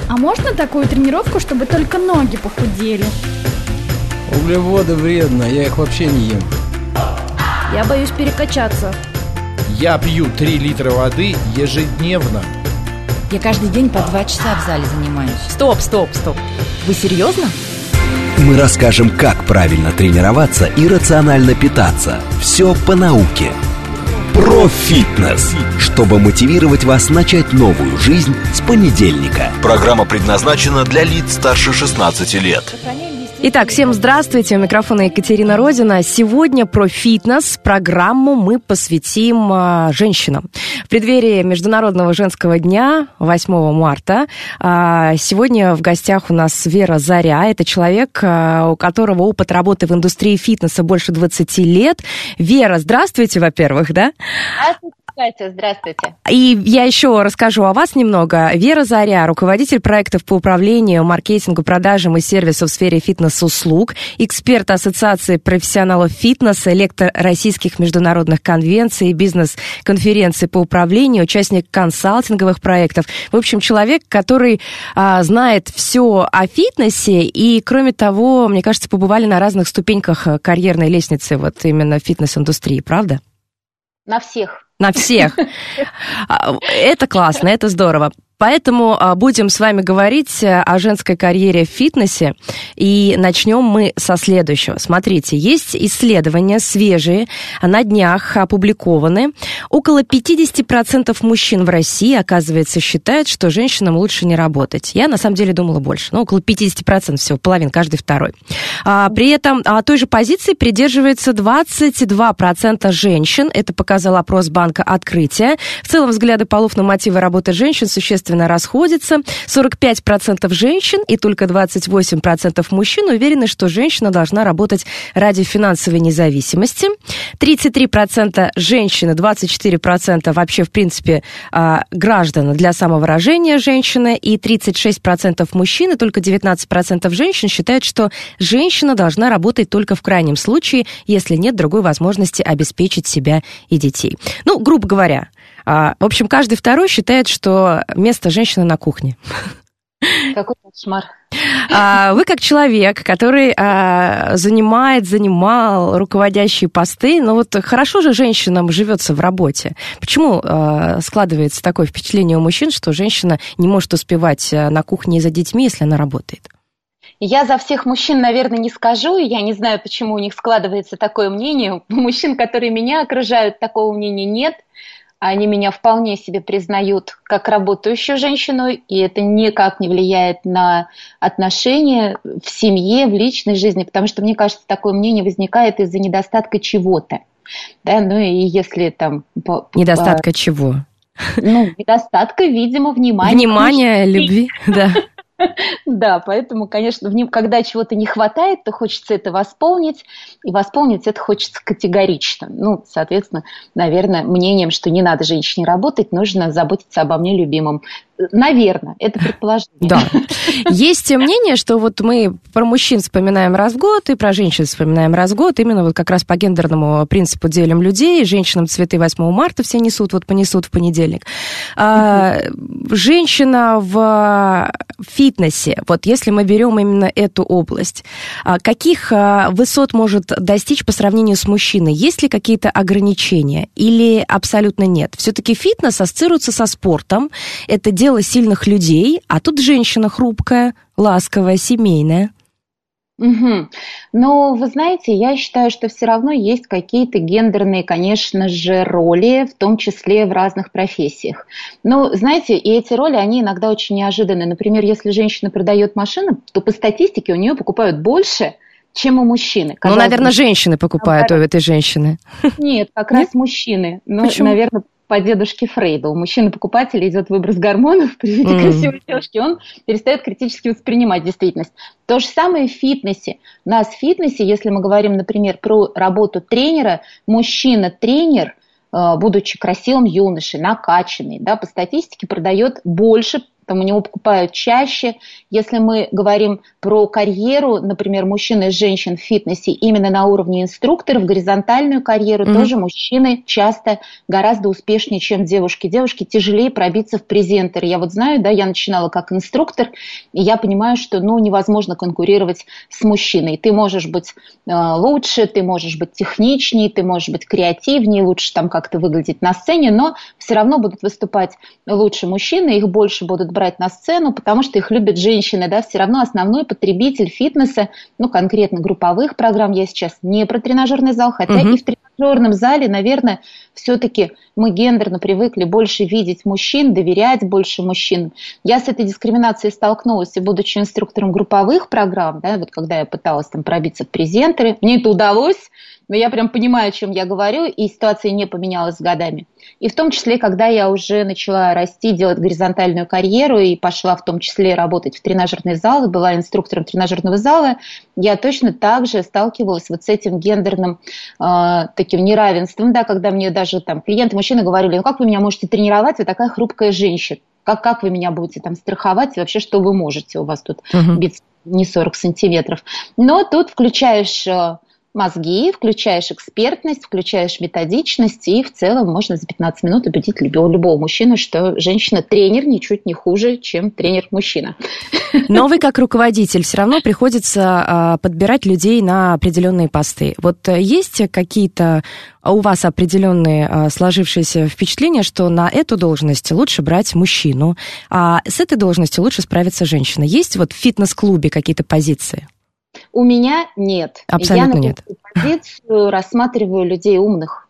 А можно такую тренировку, чтобы только ноги похудели? Углеводы вредно, я их вообще не ем. Я боюсь перекачаться. Я пью 3 литра воды ежедневно. Я каждый день по 2 часа в зале занимаюсь. Стоп. Вы серьезно? Мы расскажем, как правильно тренироваться и рационально питаться. Все по науке. Про фитнес, чтобы мотивировать вас начать новую жизнь с понедельника. Программа предназначена для лиц старше 16 лет. Итак, всем здравствуйте, у микрофона Екатерина Родина. Сегодня про фитнес. Программу мы посвятим женщинам. В преддверии Международного женского дня, 8 марта, сегодня в гостях у нас Вера Заря. Это человек, у которого опыт работы в индустрии фитнеса больше 20 лет. Вера, здравствуйте, во-первых, да? Здравствуйте. И я еще расскажу о вас немного. Вера Заря, руководитель проектов по управлению, маркетингу, продажам и сервису в сфере фитнес-услуг, эксперт Ассоциации профессионалов фитнеса, лектор российских международных конвенций, бизнес-конференций по управлению, участник консалтинговых проектов. В общем, человек, который знает все о фитнесе и, кроме того, мне кажется, побывали на разных ступеньках карьерной лестницы вот именно в фитнес-индустрии, правда? На всех. На всех. Это классно, это здорово. Поэтому будем с вами говорить о женской карьере в фитнесе. И начнем мы со следующего. Смотрите, есть исследования свежие, на днях опубликованы. Около 50% мужчин в России, оказывается, считают, что женщинам лучше не работать. Я, на самом деле, думала больше. Но около 50% всего, половина, каждый второй. При этом той же позиции придерживается 22% женщин. Это показал опрос Банка Открытия. В целом, взгляды полов на мотивы работы женщин существенно расходятся. 45% женщин и только 28% мужчин уверены, что женщина должна работать ради финансовой независимости. 33% женщин и 24% вообще, в принципе, граждан для самовыражения женщины. И 36% мужчин и только 19% женщин считают, что женщина должна работать только в крайнем случае, если нет другой возможности обеспечить себя и детей. Ну, грубо говоря. В общем, каждый второй считает, что место женщины на кухне. Какой кошмар. Вы как человек, который занимал руководящие посты, но вот хорошо же женщинам живется в работе. Почему складывается такое впечатление у мужчин, что женщина не может успевать на кухне за детьми, если она работает? Я за всех мужчин, наверное, не скажу, и я не знаю, почему у них складывается такое мнение. У мужчин, которые меня окружают, такого мнения нет. Они меня вполне себе признают как работающую женщину, и это никак не влияет на отношения в семье, в личной жизни, потому что, мне кажется, такое мнение возникает из-за недостатка чего-то. Да, ну и если там... Недостатка чего? Ну, недостатка, видимо, внимания. Внимания, любви, да. Да, поэтому, конечно, когда чего-то не хватает, то хочется это восполнить, и восполнить это хочется категорично. Ну, соответственно, наверное, мнением, что не надо женщине работать, нужно заботиться обо мне любимом. Наверное, это предположение. Да. Есть мнение, что вот мы про мужчин вспоминаем раз в год и про женщин вспоминаем раз в год. Именно вот как раз по гендерному принципу делим людей. Женщинам цветы 8 марта все несут, вот понесут в понедельник. Женщина в фитнесе, вот если мы берем именно эту область, каких высот может достичь по сравнению с мужчиной? Есть ли какие-то ограничения или абсолютно нет? Все-таки фитнес ассоциируется со спортом. Это дело сильных людей, а тут женщина хрупкая, ласковая, семейная. Угу. Но, вы знаете, я считаю, что все равно есть какие-то гендерные, конечно же, роли, в том числе в разных профессиях. Но, знаете, и эти роли, они иногда очень неожиданны. Например, если женщина продает машину, то по статистике у нее покупают больше, чем у мужчины. Ну, наверное, женщины покупают у этой женщины. Нет, как раз мужчины. Ну, наверное, по дедушке Фрейду. У мужчины-покупателя идет выброс гормонов при виде красивой девушки, он перестает критически воспринимать действительность. То же самое в фитнесе. У нас в фитнесе, если мы говорим, например, про работу тренера, мужчина-тренер, будучи красивым юношей, накачанный, да, по статистике продает больше поэтому не покупают чаще. Если мы говорим про карьеру, например, мужчин и женщин в фитнесе именно на уровне инструкторов, горизонтальную карьеру, тоже мужчины часто гораздо успешнее, чем девушки. Девушке тяжелее пробиться в презентеры. Я вот знаю, да, я начинала как инструктор, и я понимаю, что, невозможно конкурировать с мужчиной. Ты можешь быть лучше, ты можешь быть техничнее, ты можешь быть креативнее, лучше там как-то выглядеть на сцене, но все равно будут выступать лучше мужчины, их больше будут брать на сцену, потому что их любят женщины, да, все равно основной потребитель фитнеса, конкретно групповых программ, я сейчас не про тренажерный зал, хотя и в тренажерном зале, наверное, все-таки мы гендерно привыкли больше видеть мужчин, доверять больше мужчин. Я с этой дискриминацией столкнулась, и будучи инструктором групповых программ, да, вот когда я пыталась там пробиться в презентеры, мне это удалось, но я прям понимаю, о чем я говорю, и ситуация не поменялась с годами. И в том числе, когда я уже начала расти, делать горизонтальную карьеру и пошла в том числе работать в тренажерный зал, была инструктором тренажерного зала, я точно так же сталкивалась вот с этим гендерным таким неравенством, да, когда мне даже там клиенты-мужчины говорили, как вы меня можете тренировать, вы такая хрупкая женщина, как вы меня будете там страховать, и вообще что вы можете, у вас тут бицепс не 40 сантиметров. Но тут включаешь мозги, включаешь экспертность, включаешь методичность, и в целом можно за 15 минут убедить любого мужчину, что женщина-тренер ничуть не хуже, чем тренер-мужчина. Но вы как руководитель все равно приходится подбирать людей на определенные посты. Вот есть какие-то у вас определенные сложившиеся впечатления, что на эту должность лучше брать мужчину, а с этой должностью лучше справиться женщина? Есть вот в фитнес-клубе какие-то позиции? У меня нет. Абсолютно я нет. Я на позицию рассматриваю людей умных.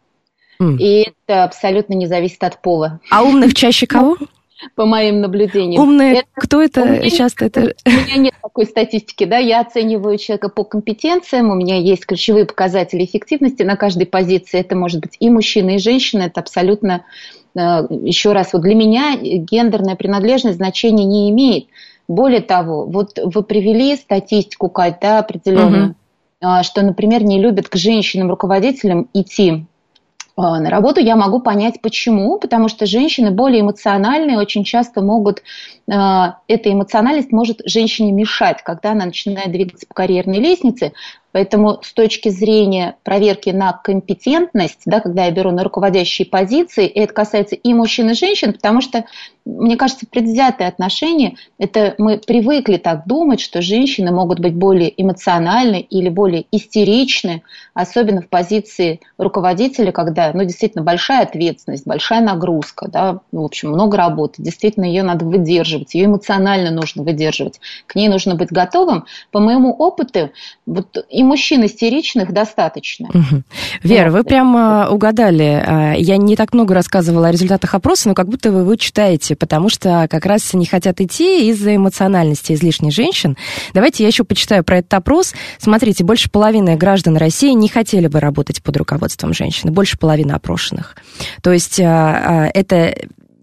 И это абсолютно не зависит от пола. А умных чаще кого? По моим наблюдениям. Умные, кто это часто? У меня нет такой статистики, да, я оцениваю человека по компетенциям, у меня есть ключевые показатели эффективности на каждой позиции, это может быть и мужчина, и женщина, это абсолютно, еще раз, вот для меня гендерная принадлежность значения не имеет. Более того, вот вы привели статистику, Кать, да, определенную, что, например, не любят к женщинам-руководителям идти на работу. Я могу понять, почему. Потому что женщины более эмоциональные, очень часто могут... Эта эмоциональность может женщине мешать, когда она начинает двигаться по карьерной лестнице. Поэтому с точки зрения проверки на компетентность, да, когда я беру на руководящие позиции, и это касается и мужчин, и женщин, потому что, мне кажется, предвзятое отношение, это мы привыкли так думать, что женщины могут быть более эмоциональны или более истеричны, особенно в позиции руководителя, когда, действительно, большая ответственность, большая нагрузка, да, в общем, много работы, действительно, ее надо выдерживать, ее эмоционально нужно выдерживать, к ней нужно быть готовым. По моему опыту, вот и мужчин истеричных достаточно. Вера, вы прямо угадали. Я не так много рассказывала о результатах опроса, но как будто вы читаете, потому что как раз не хотят идти из-за эмоциональности излишней женщин. Давайте я еще почитаю про этот опрос. Смотрите, больше половины граждан России не хотели бы работать под руководством женщины, больше половины опрошенных. То есть это...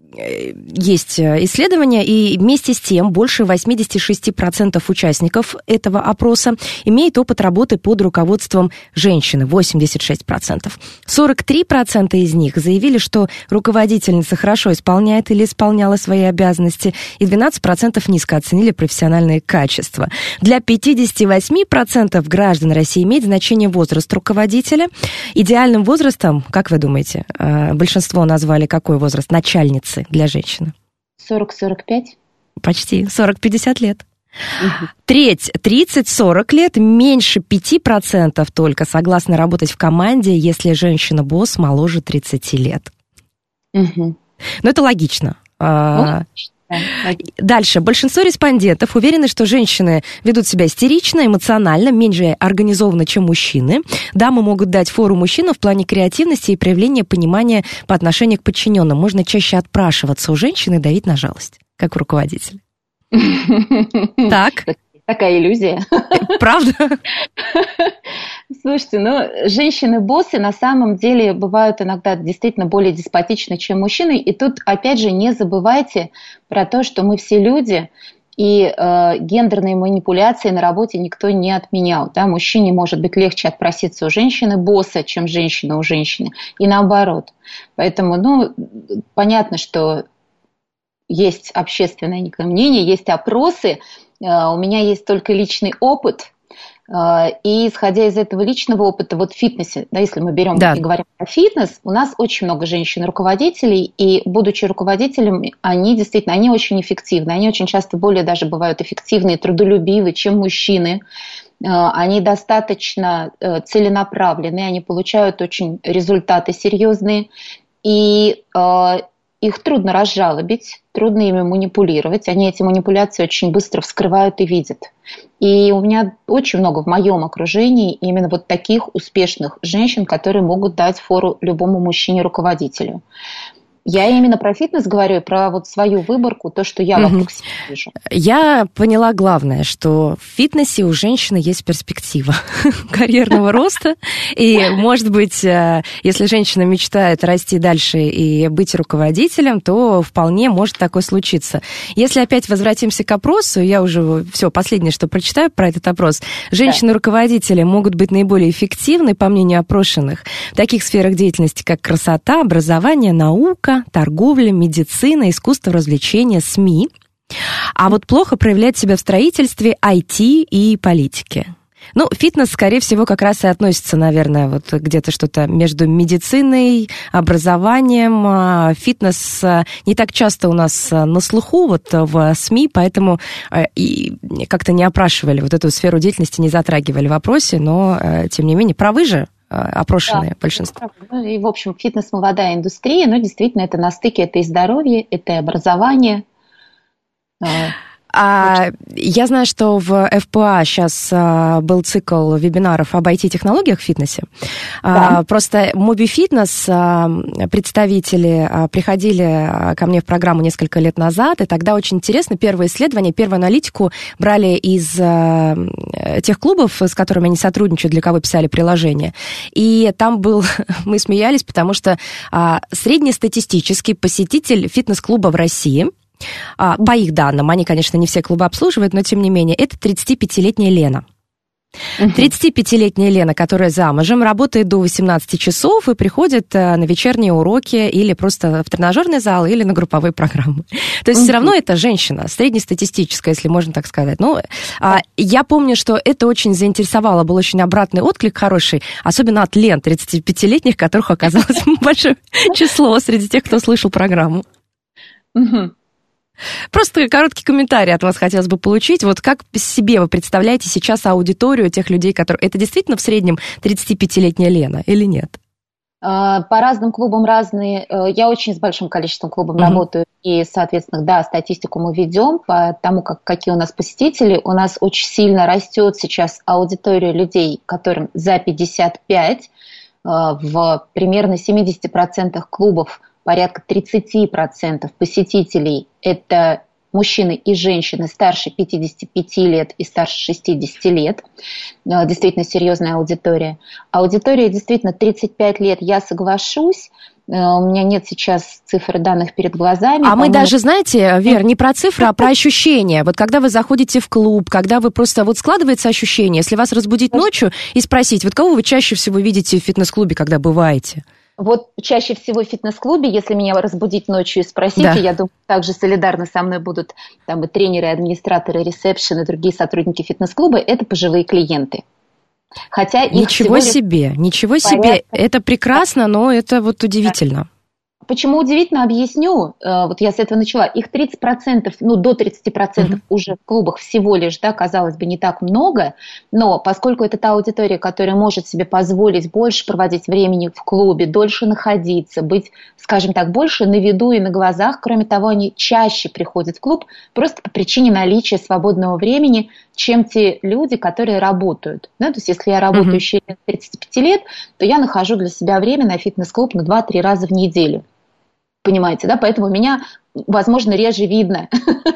Есть исследования, и вместе с тем больше 86% участников этого опроса имеет опыт работы под руководством женщины, 86%. 43% из них заявили, что руководительница хорошо исполняет или исполняла свои обязанности, и 12% низко оценили профессиональные качества. Для 58% граждан России имеет значение возраст руководителя. Идеальным возрастом, как вы думаете, большинство назвали какой возраст начальницы для женщины? 40-45? Почти. 40-50 лет. Треть, 30-40 лет, меньше 5% только согласны работать в команде, если женщина-босс моложе 30 лет. Но это логично. Дальше. Большинство респондентов уверены, что женщины ведут себя истерично, эмоционально, меньше организованно, чем мужчины. Дамы могут дать фору мужчинам в плане креативности и проявления понимания по отношению к подчиненным. Можно чаще отпрашиваться у женщины и давить на жалость, как у руководителя. Так. Такая иллюзия. Правда? Слушайте, женщины-боссы на самом деле бывают иногда действительно более деспотичны, чем мужчины. И тут, опять же, не забывайте про то, что мы все люди, и гендерные манипуляции на работе никто не отменял. Да? Мужчине может быть легче отпроситься у женщины-босса, чем женщина у женщины. И наоборот. Поэтому, понятно, что есть общественное некое мнение, есть опросы, у меня есть только личный опыт. И исходя из этого личного опыта, вот в фитнесе, да, если мы берем и говорим про фитнес, у нас очень много женщин-руководителей, и будучи руководителем, они действительно, они очень эффективны, они очень часто более даже бывают эффективны и трудолюбивы, чем мужчины. Они достаточно целенаправлены, они получают очень результаты серьезные, и их трудно разжалобить, трудно ими манипулировать. Они эти манипуляции очень быстро вскрывают и видят. И у меня очень много в моем окружении именно вот таких успешных женщин, которые могут дать фору любому мужчине-руководителю. Я именно про фитнес говорю, и про вот свою выборку, то, что я вокруг себя вижу. Я поняла главное, что в фитнесе у женщины есть перспектива карьерного роста. И, может быть, если женщина мечтает расти дальше и быть руководителем, то вполне может такое случиться. Если опять возвратимся к опросу, я уже все, последнее, что прочитаю про этот опрос. Женщины-руководители могут быть наиболее эффективны, по мнению опрошенных, в таких сферах деятельности, как красота, образование, наука, торговля, медицина, искусство, развлечения, СМИ. А вот плохо проявляет себя в строительстве, IT и политике. Ну, фитнес, скорее всего, как раз и относится, наверное, вот где-то что-то между медициной, образованием. Фитнес не так часто у нас на слуху вот в СМИ, поэтому и как-то не опрашивали вот эту сферу деятельности, не затрагивали в опросе, но, тем не менее, правы же опрошенные большинство. Ну, и, в общем, фитнес – молодая индустрия, но действительно это на стыке, это и здоровье, это и образование. Я знаю, что в ФПА сейчас был цикл вебинаров об IT-технологиях в фитнесе. Да. Просто Моби Фитнес представители приходили ко мне в программу несколько лет назад, и тогда очень интересно, первое исследование, первую аналитику брали из тех клубов, с которыми они сотрудничают, для кого писали приложение. И там был, мы смеялись, потому что среднестатистический посетитель фитнес-клуба в России, по их данным, они, конечно, не все клубы обслуживают, но тем не менее, это 35-летняя Лена. 35-летняя Лена, которая замужем, работает до 18 часов и приходит на вечерние уроки или просто в тренажерный зал, или на групповые программы. То есть все равно это женщина, среднестатистическая, если можно так сказать. Но я помню, что это очень заинтересовало, был очень обратный отклик хороший, особенно от Лен, 35-летних, которых оказалось большое число среди тех, кто слышал программу. Просто короткий комментарий от вас хотелось бы получить. Вот как себе вы представляете сейчас аудиторию тех людей, которые... Это действительно в среднем 35-летняя Лена или нет? По разным клубам разные. Я очень с большим количеством клубов работаю. И, соответственно, да, статистику мы ведем по тому, какие у нас посетители. У нас очень сильно растет сейчас аудитория людей, которым за 55. В примерно 70% клубов порядка 30% посетителей – это мужчины и женщины старше 55 лет и старше 60 лет. Действительно серьезная аудитория. Аудитория действительно 35 лет, я соглашусь. У меня нет сейчас цифр и данных перед глазами. А мы даже, знаете, Вер, не про цифры, а про ощущения. Вот когда вы заходите в клуб, когда вы просто... Вот складывается ощущение, если вас разбудить ночью и спросить, вот кого вы чаще всего видите в фитнес-клубе, когда бываете? Вот чаще всего в фитнес-клубе, если меня разбудить ночью и спросить, да. Я думаю, также солидарно со мной будут там и тренеры, и администраторы, ресепшн, и другие сотрудники фитнес-клуба, это пожилые клиенты. Хотя их ничего себе, это прекрасно, но это вот удивительно. Почему удивительно, объясню. Вот я с этого начала. Их 30%, ну до 30% уже в клубах всего лишь, да, казалось бы, не так много, но поскольку это та аудитория, которая может себе позволить больше проводить времени в клубе, дольше находиться, быть, скажем так, больше на виду и на глазах, кроме того, они чаще приходят в клуб просто по причине наличия свободного времени, чем те люди, которые работают. Да? То есть если я работаю еще 35 лет, то я нахожу для себя время на фитнес-клуб на 2-3 раза в неделю. Понимаете, да? Поэтому меня, возможно, реже видно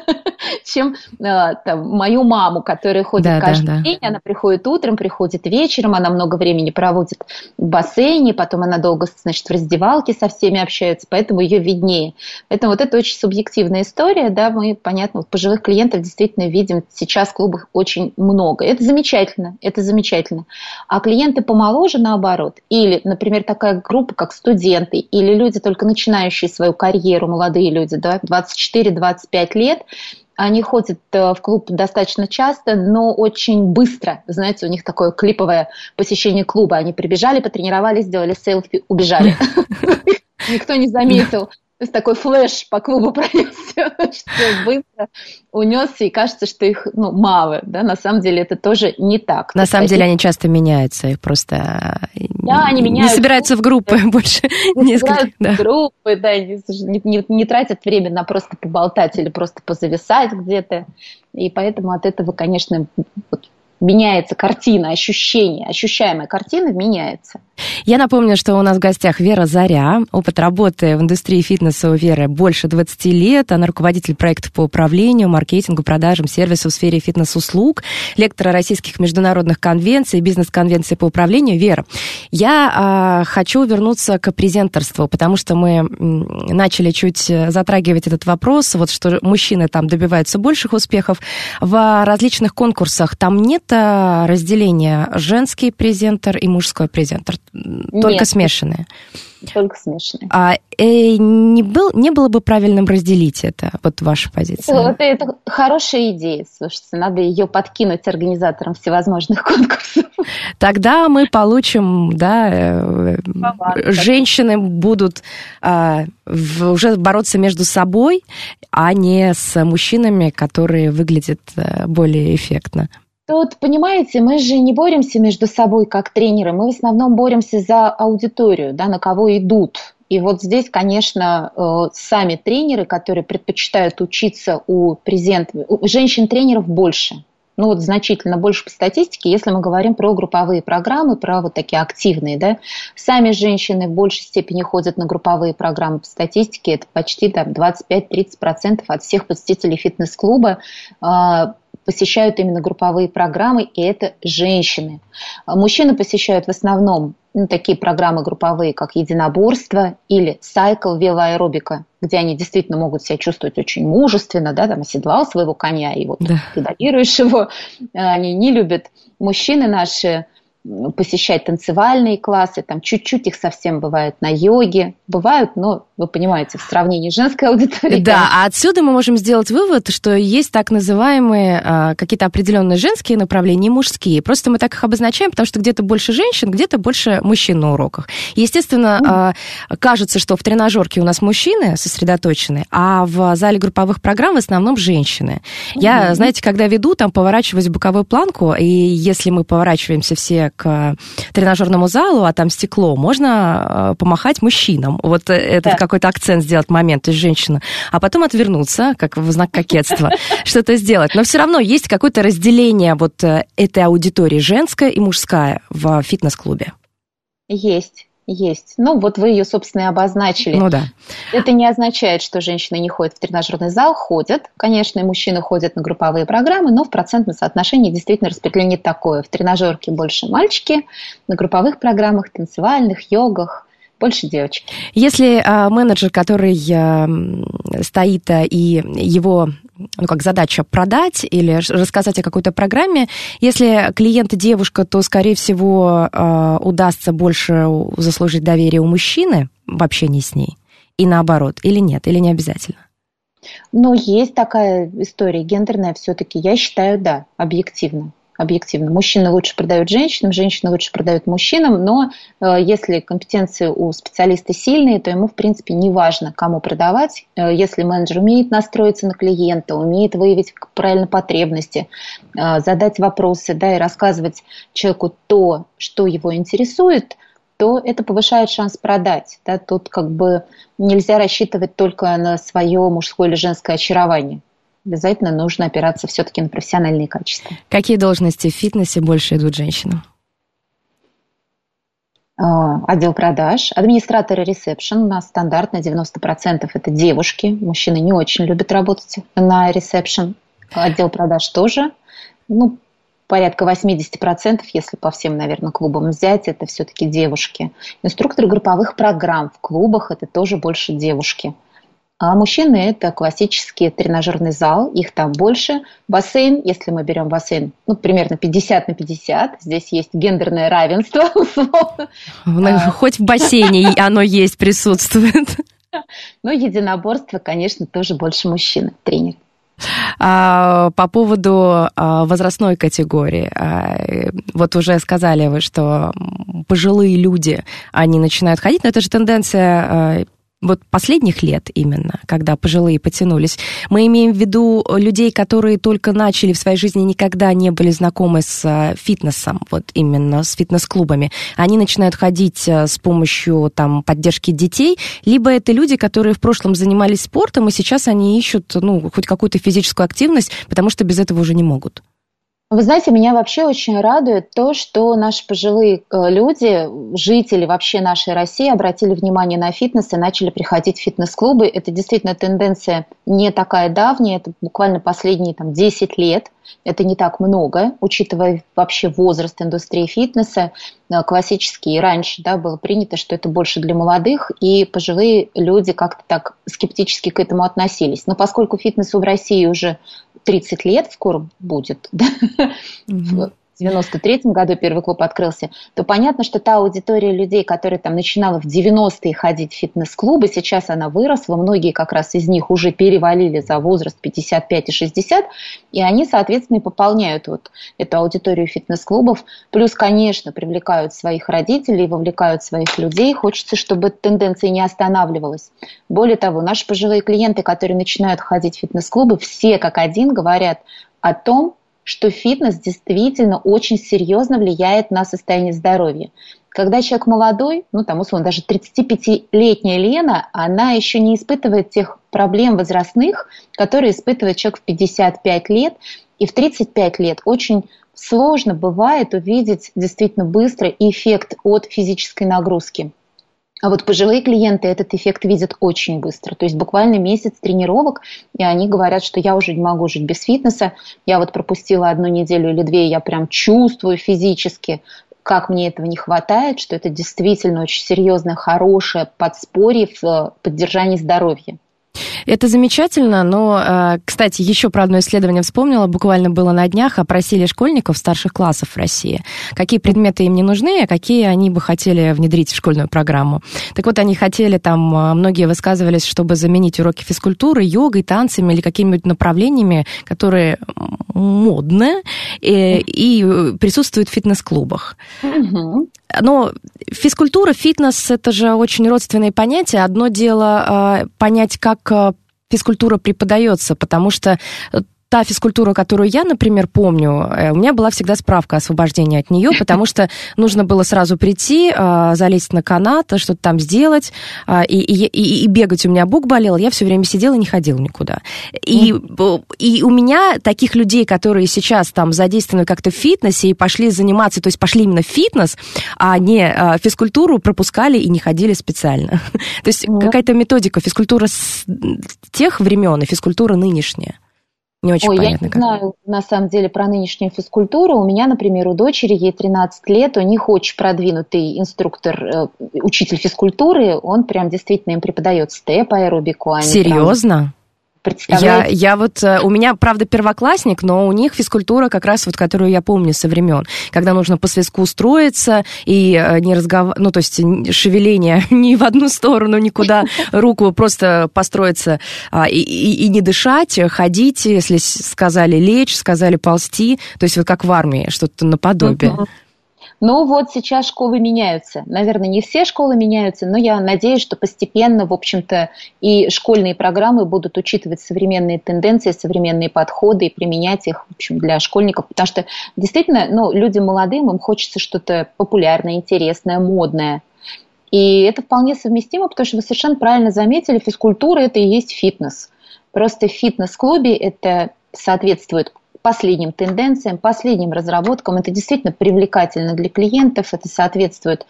чем мою маму, которая ходит каждый день. Она приходит утром, приходит вечером, она много времени проводит в бассейне, потом она долго, значит, в раздевалке со всеми общается, поэтому ее виднее. Поэтому вот это очень субъективная история, да, мы, понятно, вот пожилых клиентов действительно видим сейчас в клубах очень много. Это замечательно, это замечательно. А клиенты помоложе, наоборот, или, например, такая группа, как студенты, или люди, только начинающие свою карьеру, молодые люди, да, 24-25 лет, они ходят в клуб достаточно часто, но очень быстро. Знаете, у них такое клиповое посещение клуба. Они прибежали, потренировались, сделали селфи, убежали. Никто не заметил. То есть такой флеш по клубу пронесся, что быстро унесся, и кажется, что их мало. Да? На самом деле это тоже не так. На самом деле они часто меняются, их просто они не собираются в группы больше. Не собираются в группы, да, не тратят время на просто поболтать или просто позависать где-то. И поэтому от этого, конечно, меняется картина, ощущаемая картина меняется. Я напомню, что у нас в гостях Вера Заря. Опыт работы в индустрии фитнеса у Веры больше 20 лет. Она руководитель проектов по управлению, маркетингу, продажам, сервису в сфере фитнес-услуг, лектор российских международных конвенций, бизнес-конвенций по управлению. Вера, я хочу вернуться к презентерству, потому что мы начали чуть затрагивать этот вопрос, вот что мужчины там добиваются больших успехов. В различных конкурсах там нет разделения женский презентер и мужской презентер? Только Нет, смешанные? Только смешанные. Не было бы правильным разделить это, вот ваша позиция? Это хорошая идея, слушайте, надо ее подкинуть организаторам всевозможных конкурсов. Тогда мы получим, женщины будут уже бороться между собой, а не с мужчинами, которые выглядят более эффектно. Тут, понимаете, мы же не боремся между собой как тренеры, мы в основном боремся за аудиторию, да, на кого идут. И вот здесь, конечно, сами тренеры, которые предпочитают учиться у женщин-тренеров больше. Значительно больше по статистике, если мы говорим про групповые программы, про вот такие активные, да. Сами женщины в большей степени ходят на групповые программы по статистике, это почти 25-30% от всех посетителей фитнес-клуба посещают именно групповые программы, и это женщины. Мужчины посещают в основном такие программы групповые, как единоборство или сайкл, велоаэробика, где они действительно могут себя чувствовать очень мужественно, да, там оседлал своего коня, и вот педалируешь его. Они не любят, мужчины наши, посещать танцевальные классы, там чуть-чуть их совсем бывает на йоге, бывают, но вы понимаете, в сравнении с женской аудиторией. Да, а отсюда мы можем сделать вывод, что есть так называемые какие-то определенные женские направления и мужские. Просто мы так их обозначаем, потому что где-то больше женщин, где-то больше мужчин на уроках. Естественно, кажется, что в тренажерке у нас мужчины сосредоточены, а в зале групповых программ в основном женщины. Я, знаете, когда веду, там поворачиваюсь в боковую планку, и если мы поворачиваемся все к тренажерному залу, а там стекло, можно помахать мужчинам. Вот этот какой-то акцент сделать момент, то есть женщина, а потом отвернуться, как в знак кокетства, что-то сделать. Но все равно есть какое-то разделение вот этой аудитории, женская и мужская, в фитнес-клубе. Есть. Вот вы ее, собственно, и обозначили. Да. Это не означает, что женщины не ходят в тренажерный зал. Ходят. Конечно, и мужчины ходят на групповые программы, но в процентном соотношении действительно распределение такое. В тренажерке больше мальчики, на групповых программах, танцевальных, йогах больше девочки. Если менеджер, который стоит, и его задача продать или рассказать о какой-то программе, если клиент девушка, то, скорее всего, удастся больше заслужить доверие у мужчины в общении с ней, и наоборот, или нет, или не обязательно? Есть такая история гендерная все-таки, я считаю, да, объективно. Мужчины лучше продают женщинам, женщины лучше продают мужчинам, но если компетенции у специалиста сильные, то ему, в принципе, не важно, кому продавать. Если менеджер умеет настроиться на клиента, умеет выявить правильно потребности, задать вопросы, да, и рассказывать человеку то, что его интересует, то это повышает шанс продать. Да. Тут нельзя рассчитывать только на свое мужское или женское очарование. Обязательно нужно опираться все-таки на профессиональные качества. Какие должности в фитнесе больше идут женщинам? отдел продаж, администраторы ресепшн. У нас стандартно 90% это девушки. Мужчины не очень любят работать на ресепшн. Отдел продаж тоже. Порядка 80%, если по всем, наверное, клубам взять, это все-таки девушки. Инструкторы групповых программ в клубах – это тоже больше девушки. А мужчины – это классический тренажерный зал, их там больше. Бассейн, если мы берем бассейн, примерно 50/50, здесь есть гендерное равенство. Хоть в бассейне оно есть, присутствует. Но единоборство, конечно, тоже больше мужчин, тренер. По поводу возрастной категории. Вот уже сказали вы, что пожилые люди, они начинают ходить, но это же тенденция вот последних лет именно, когда пожилые потянулись. Мы имеем в виду людей, которые только начали в своей жизни, никогда не были знакомы с фитнесом, вот именно с фитнес-клубами. Они начинают ходить с помощью поддержки детей, либо это люди, которые в прошлом занимались спортом, и сейчас они ищут хоть какую-то физическую активность, потому что без этого уже не могут. Вы знаете, меня вообще очень радует то, что наши пожилые люди, жители вообще нашей России обратили внимание на фитнес и начали приходить в фитнес-клубы. Это действительно тенденция не такая давняя, это буквально последние 10 лет. Это не так много, учитывая вообще возраст индустрии фитнеса. Классический раньше было принято, что это больше для молодых, и пожилые люди как-то так скептически к этому относились. Но поскольку фитнесу в России уже 30 лет скоро будет, в 93-м году первый клуб открылся, то понятно, что та аудитория людей, которая начинала в 90-е ходить в фитнес-клубы, сейчас она выросла, многие как раз из них уже перевалили за возраст 55 и 60, и они, соответственно, и пополняют эту аудиторию фитнес-клубов. Плюс, конечно, привлекают своих родителей, вовлекают своих людей. Хочется, чтобы эта тенденция не останавливалась. Более того, наши пожилые клиенты, которые начинают ходить в фитнес-клубы, все как один говорят о том, что фитнес действительно очень серьезно влияет на состояние здоровья. Когда человек молодой, условно, даже 35-летняя Лена, она еще не испытывает тех проблем возрастных, которые испытывает человек в 55 лет. И в 35 лет очень сложно бывает увидеть действительно быстро эффект от физической нагрузки. А вот пожилые клиенты этот эффект видят очень быстро. То есть буквально месяц тренировок, и они говорят, что я уже не могу жить без фитнеса. Я пропустила 1 неделю или 2, я прям чувствую физически, как мне этого не хватает, что это действительно очень серьезное, хорошее подспорье в поддержании здоровья. Это замечательно, но, кстати, еще про одно исследование вспомнила, буквально было на днях, опросили школьников старших классов в России, какие предметы им не нужны, а какие они бы хотели внедрить в школьную программу. Так вот, они хотели, многие высказывались, чтобы заменить уроки физкультуры йогой, танцами или какими-нибудь направлениями, которые модные и присутствуют в фитнес-клубах. Но физкультура, фитнес – это же очень родственные понятия. Одно дело понять, как физкультура преподается, потому что та физкультура, которую я, например, помню, у меня была всегда справка освобождения от нее, потому что нужно было сразу прийти, залезть на канат, что-то там сделать, и бегать. У меня бок болел, я все время сидела и не ходила никуда. И у меня таких людей, которые сейчас задействованы как-то в фитнесе и пошли заниматься, то есть пошли именно в фитнес, а не физкультуру, пропускали и не ходили специально. То есть какая-то методика, физкультура с тех времен и физкультура нынешняя. Не очень понятно. Я не знаю, на самом деле, про нынешнюю физкультуру. У меня, например, у дочери, ей 13 лет, у них очень продвинутый инструктор, учитель физкультуры, он прям действительно им преподает степ, аэробику. Серьезно? Я у меня, правда, первоклассник, но у них физкультура как раз которую я помню со времен, когда нужно по связку строиться и не разговаривать, то есть шевеление ни в одну сторону, никуда, руку просто построиться и не дышать, ходить, если сказали лечь, сказали ползти, то есть как в армии, что-то наподобие. Сейчас школы меняются. Наверное, не все школы меняются, но я надеюсь, что постепенно, в общем-то, и школьные программы будут учитывать современные тенденции, современные подходы и применять их, в общем, для школьников. Потому что, действительно, людям молодым, им хочется что-то популярное, интересное, модное. И это вполне совместимо, потому что вы совершенно правильно заметили, физкультура – это и есть фитнес. Просто в фитнес-клубе это соответствует последним тенденциям, последним разработкам. Это действительно привлекательно для клиентов, это соответствует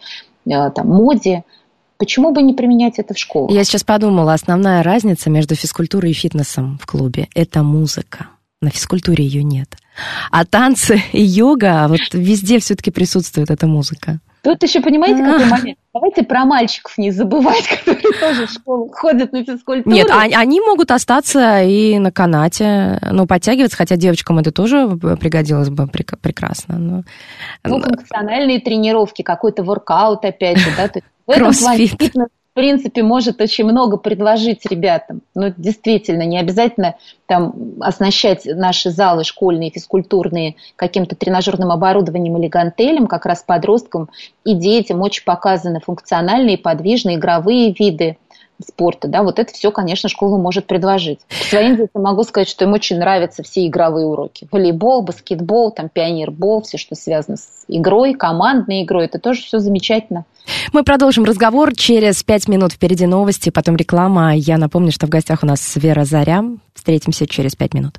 там, моде. Почему бы не применять это в школах? Я сейчас подумала, основная разница между физкультурой и фитнесом в клубе – это музыка. На физкультуре ее нет. А танцы и йога, вот везде все-таки присутствует эта музыка. Тут еще, понимаете, какой момент? Давайте про мальчиков не забывать, которые тоже в школу ходят на физкультуру. Нет, они могут остаться и на канате, подтягиваться, хотя девочкам это тоже пригодилось бы прекрасно. Функциональные тренировки, какой-то воркаут, опять же, да, то есть в этом плане фитнес, в принципе, может очень много предложить ребятам. Действительно, не обязательно там оснащать наши залы школьные, физкультурные каким-то тренажерным оборудованием или гантелем, как раз подросткам и детям очень показаны функциональные, подвижные, игровые виды спорта. Да, вот это все, конечно, школа может предложить. Своим детям могу сказать, что им очень нравятся все игровые уроки. Волейбол, баскетбол, там, пионербол, все, что связано с игрой, командной игрой. Это тоже все замечательно. Мы продолжим разговор через 5 минут. Впереди новости, потом реклама. Я напомню, что в гостях у нас Вера Заря. Встретимся через 5 минут.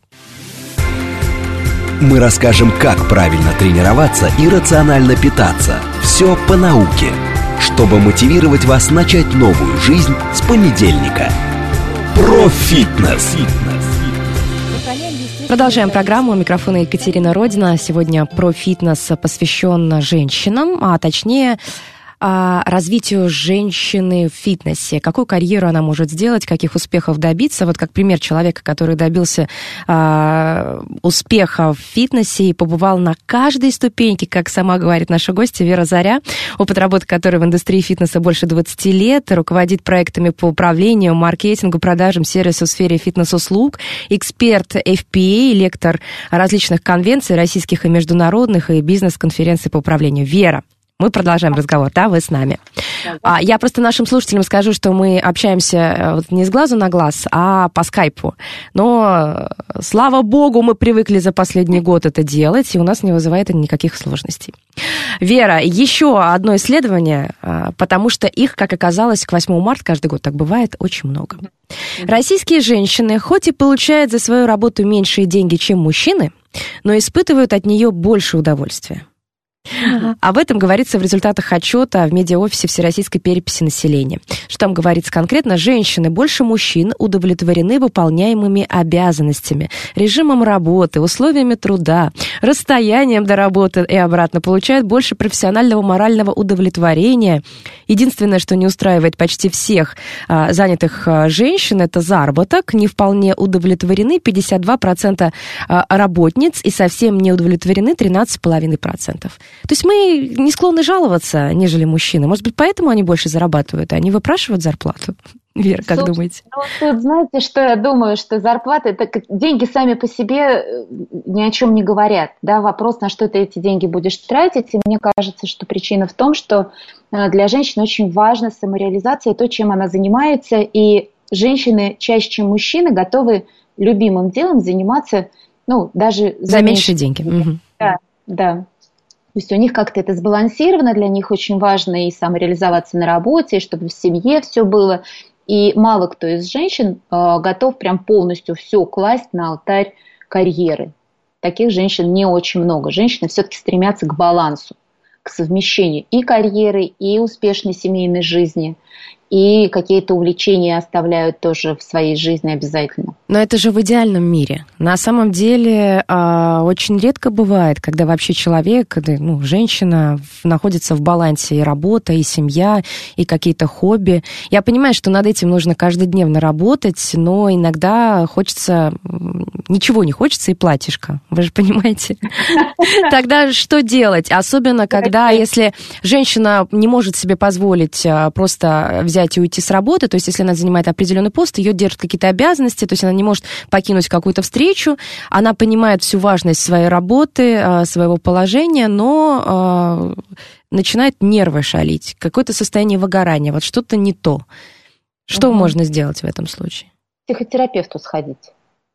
Мы расскажем, как правильно тренироваться и рационально питаться. Все по науке, чтобы мотивировать вас начать новую жизнь с понедельника. Про фитнес. Продолжаем программу. У микрофона Екатерина Родина. Сегодня про фитнес посвящен женщинам, а точнее развитию женщины в фитнесе. Какую карьеру она может сделать, каких успехов добиться. Вот как пример человека, который добился успеха в фитнесе и побывал на каждой ступеньке, как сама говорит наша гостья Вера Заря, опыт работы которой в индустрии фитнеса больше 20 лет, руководит проектами по управлению, маркетингу, продажам, сервису в сфере фитнес-услуг, эксперт FPA, лектор различных конвенций российских и международных, и бизнес-конференций по управлению. Вера, мы продолжаем разговор, да, вы с нами. Я просто нашим слушателям скажу, что мы общаемся не с глазу на глаз, а по скайпу. Но, слава богу, мы привыкли за последний год это делать, и у нас не вызывает это никаких сложностей. Вера, еще одно исследование, потому что их, как оказалось, к 8 марта каждый год так бывает, очень много. Российские женщины, хоть и получают за свою работу меньшие деньги, чем мужчины, но испытывают от нее больше удовольствия. Об этом говорится в результатах отчета в медиаофисе Всероссийской переписи населения. Что там говорится конкретно? Женщины больше мужчин удовлетворены выполняемыми обязанностями, режимом работы, условиями труда, расстоянием до работы и обратно, получают больше профессионального морального удовлетворения. Единственное, что не устраивает почти всех занятых женщин, это заработок. Не вполне удовлетворены 52% работниц и совсем не удовлетворены 13,5%. То есть мы не склонны жаловаться, нежели мужчины. Может быть, поэтому они больше зарабатывают, а они выпрашивают зарплату? Вера, как думаете? Тут знаете, что я думаю, что зарплата, это деньги сами по себе ни о чем не говорят. Да? Вопрос, на что ты эти деньги будешь тратить. И мне кажется, что причина в том, что для женщин очень важна самореализация, то, чем она занимается. И женщины чаще, чем мужчины, готовы любимым делом заниматься, даже за меньшие деньги. Да. То есть у них как-то это сбалансировано, для них очень важно и самореализоваться на работе, и чтобы в семье все было. И мало кто из женщин готов прям полностью все класть на алтарь карьеры. Таких женщин не очень много. Женщины все-таки стремятся к балансу, к совмещению и карьеры, и успешной семейной жизни, и какие-то увлечения оставляют тоже в своей жизни обязательно. Но это же в идеальном мире. На самом деле очень редко бывает, когда вообще человек, женщина находится в балансе и работа, и семья, и какие-то хобби. Я понимаю, что над этим нужно каждодневно работать, но иногда ничего не хочется, и платьишко. Вы же понимаете? Тогда что делать? Особенно, если женщина не может себе позволить просто взять и уйти с работы, то есть если она занимает определенный пост, ее держат какие-то обязанности, то есть она не может покинуть какую-то встречу, она понимает всю важность своей работы, своего положения, но начинает нервы шалить, какое-то состояние выгорания, вот что-то не то. Что можно сделать в этом случае? К психотерапевту сходить.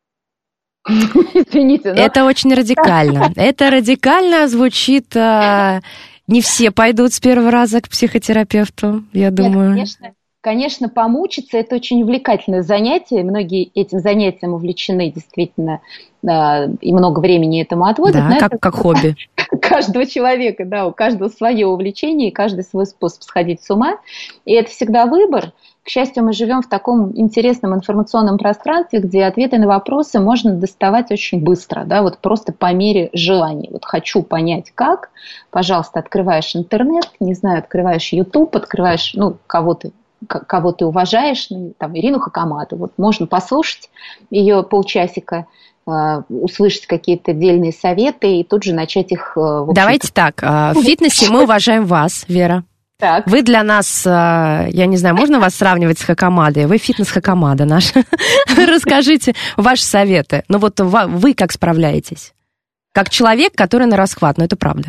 Извините, но... Это очень радикально. Это радикально звучит... Не все пойдут с первого раза к психотерапевту, я думаю. Нет, конечно, помучиться – это очень увлекательное занятие. Многие этим занятием увлечены действительно, и много времени этому отводят. Да, как хобби. каждого человека, да, у каждого свое увлечение, и каждый свой способ сходить с ума. И это всегда выбор. К счастью, мы живем в таком интересном информационном пространстве, где ответы на вопросы можно доставать очень быстро, да, вот просто по мере желания. Вот хочу понять, как, пожалуйста, открываешь интернет, не знаю, открываешь YouTube, открываешь, кого ты уважаешь, там, Ирину Хакаматову, вот можно послушать ее полчасика, услышать какие-то отдельные советы и тут же начать их... Давайте так, в фитнесе мы уважаем вас, Вера. Так. Вы для нас, я не знаю, можно вас сравнивать с Хакамадой? Вы фитнес-Хакамада наша. Расскажите ваши советы. Ну вот вы как справляетесь? Как человек, который на расхват, но это правда.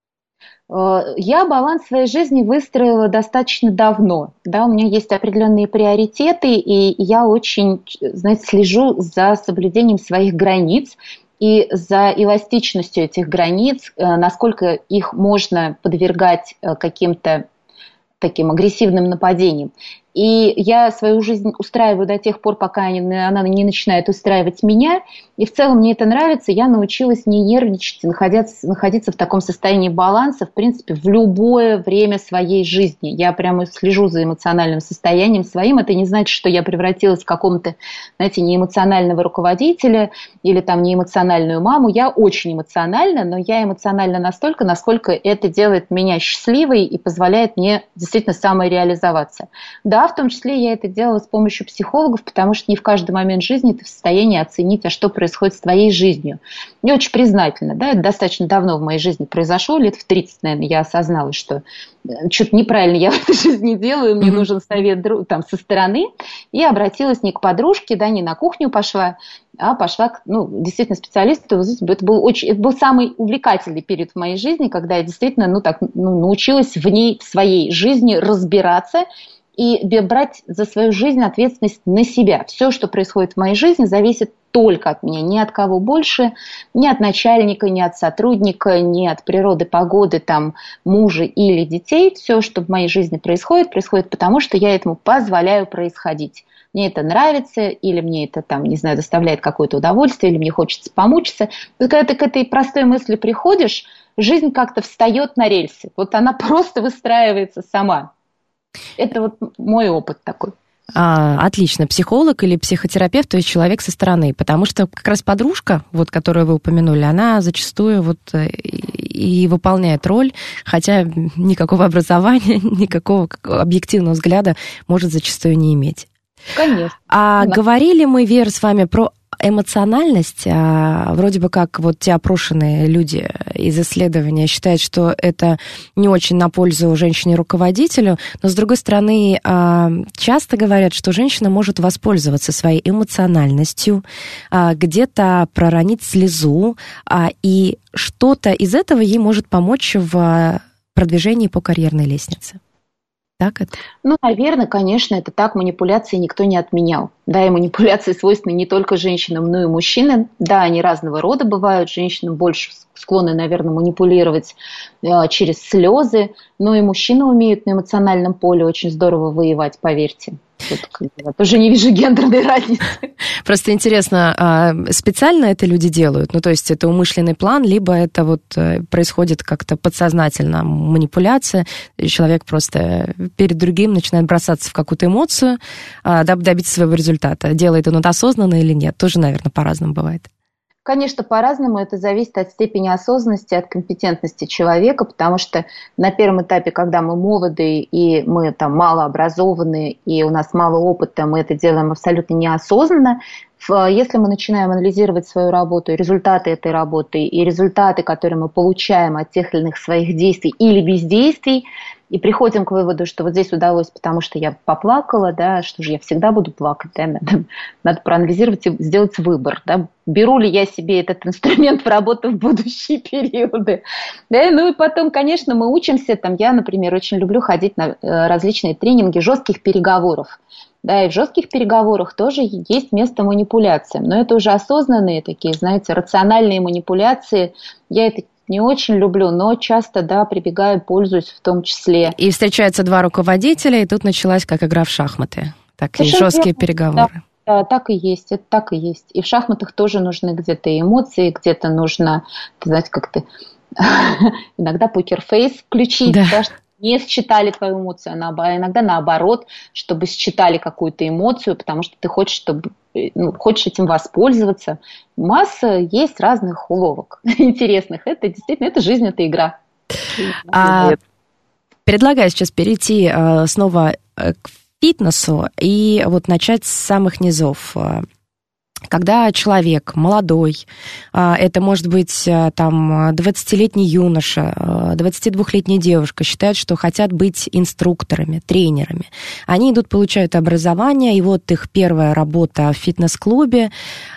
Я баланс своей жизни выстроила достаточно давно. Да, у меня есть определенные приоритеты, и я очень, знаете, слежу за соблюдением своих границ и за эластичностью этих границ, насколько их можно подвергать каким-то таким агрессивным нападением. И я свою жизнь устраиваю до тех пор, пока она не начинает устраивать меня. И в целом мне это нравится. Я научилась не нервничать, находиться в таком состоянии баланса, в принципе, в любое время своей жизни. Я прямо слежу за эмоциональным состоянием своим. Это не значит, что я превратилась в какого-то, знаете, неэмоционального руководителя или там неэмоциональную маму. Я очень эмоциональна, но я эмоциональна настолько, насколько это делает меня счастливой и позволяет мне действительно самореализоваться. Да, в том числе я это делала с помощью психологов, потому что не в каждый момент жизни ты в состоянии оценить, а что происходит с твоей жизнью. Я очень признательна, да, это достаточно давно в моей жизни произошло, лет в 30, наверное, я осознала, что что-то неправильно я в этой жизни делаю, мне нужен совет там, со стороны, и обратилась не к подружке, да, не на кухню пошла, а пошла к, действительно, специалисту. Это был самый увлекательный период в моей жизни, когда я действительно, научилась в своей жизни разбираться и брать за свою жизнь ответственность на себя. Все, что происходит в моей жизни, зависит только от меня, ни от кого больше, ни от начальника, ни от сотрудника, ни от природы, погоды, там, мужа или детей. Все, что в моей жизни происходит потому, что я этому позволяю происходить. Мне это нравится, или мне это, там, не знаю, доставляет какое-то удовольствие, или мне хочется помучиться. Но когда ты к этой простой мысли приходишь, жизнь как-то встает на рельсы. Вот она просто выстраивается сама. Это вот мой опыт такой. Отлично. Психолог или психотерапевт, то есть человек со стороны. Потому что как раз подружка, вот, которую вы упомянули, она зачастую вот и выполняет роль, хотя никакого образования, никакого объективного взгляда может зачастую не иметь. Конечно. Говорили мы, Вера, с вами про эмоциональность. Вроде бы как вот те опрошенные люди из исследования считают, что это не очень на пользу женщине-руководителю, но, с другой стороны, часто говорят, что женщина может воспользоваться своей эмоциональностью, где-то проронить слезу, и что-то из этого ей может помочь в продвижении по карьерной лестнице. Так это? Наверное, конечно, это так. Манипуляции никто не отменял. Да, и манипуляции свойственны не только женщинам, но и мужчинам. Да, они разного рода бывают. Женщины больше склонны, наверное, манипулировать через слезы. Но и мужчины умеют на эмоциональном поле очень здорово воевать, поверьте. Я тоже не вижу гендерной разницы. Просто интересно, специально это люди делают? То есть это умышленный план, либо это вот происходит как-то подсознательно манипуляция, и человек просто перед другим начинает бросаться в какую-то эмоцию, дабы добиться своего результата. Делает он это осознанно или нет? Тоже, наверное, по-разному бывает. Конечно, по-разному. Это зависит от степени осознанности, от компетентности человека, потому что на первом этапе, когда мы молоды и мы там малообразованы, и у нас мало опыта, мы это делаем абсолютно неосознанно. Если мы начинаем анализировать свою работу, результаты этой работы и результаты, которые мы получаем от тех или иных своих действий или бездействий, и приходим к выводу, что вот здесь удалось, потому что я поплакала, да, что же я всегда буду плакать, да, надо проанализировать и сделать выбор, да, беру ли я себе этот инструмент в работу в будущие периоды. Да, и потом, конечно, мы учимся, я, например, очень люблю ходить на различные тренинги жестких переговоров. Да, и в жестких переговорах тоже есть место манипуляциям, но это уже осознанные такие, знаете, рациональные манипуляции. Я это не очень люблю, но часто, да, прибегаю, пользуюсь в том числе. И встречаются два руководителя, и тут началась как игра в шахматы. Так, совершенно и жесткие переговоры. Да, так и есть, это так и есть. И в шахматах тоже нужны где-то эмоции, где-то нужно, знаете, как-то иногда покерфейс включить, Да. да, чтобы не считали твою эмоцию, а иногда наоборот, чтобы считали какую-то эмоцию, потому что ты хочешь, хочешь этим воспользоваться. Масса есть разных уловок интересных. Это действительно, это жизнь, это игра. Предлагаю сейчас перейти снова к фитнесу и вот начать с самых низов. Когда человек молодой, это может быть там 20-летний юноша, 22-летняя девушка, считают, что хотят быть инструкторами, тренерами. Они идут, получают образование, и вот их первая работа в фитнес-клубе.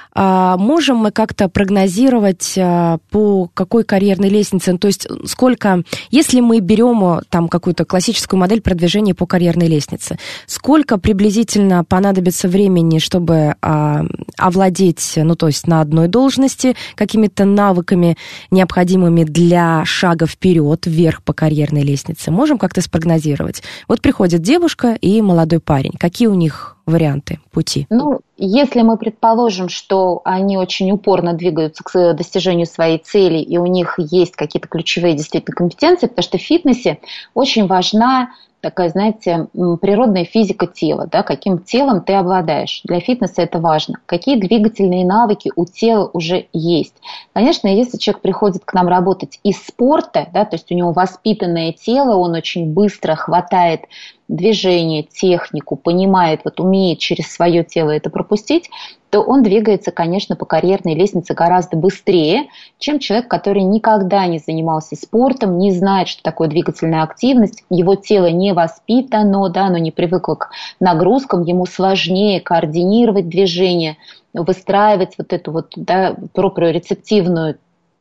Можем мы как-то прогнозировать, по какой карьерной лестнице, то есть сколько, если мы берем там какую-то классическую модель продвижения по карьерной лестнице, сколько приблизительно понадобится времени, чтобы овладеть, то есть на одной должности, какими-то навыками, необходимыми для шага вперед, вверх по карьерной лестнице? Можем как-то спрогнозировать? Вот приходит девушка и молодой парень. Какие у них варианты, пути? Если мы предположим, что они очень упорно двигаются к достижению своей цели, и у них есть какие-то ключевые действительно компетенции, потому что в фитнесе очень важна такая, знаете, природная физика тела, да, каким телом ты обладаешь. Для фитнеса это важно. Какие двигательные навыки у тела уже есть. Конечно, если человек приходит к нам работать из спорта, да, то есть у него воспитанное тело, он очень быстро хватает движение, технику, понимает, умеет через свое тело это пропустить, то он двигается, конечно, по карьерной лестнице гораздо быстрее, чем человек, который никогда не занимался спортом, не знает, что такое двигательная активность, его тело не воспитано, да, оно не привыкло к нагрузкам, ему сложнее координировать движение, выстраивать эту проприорецептивную,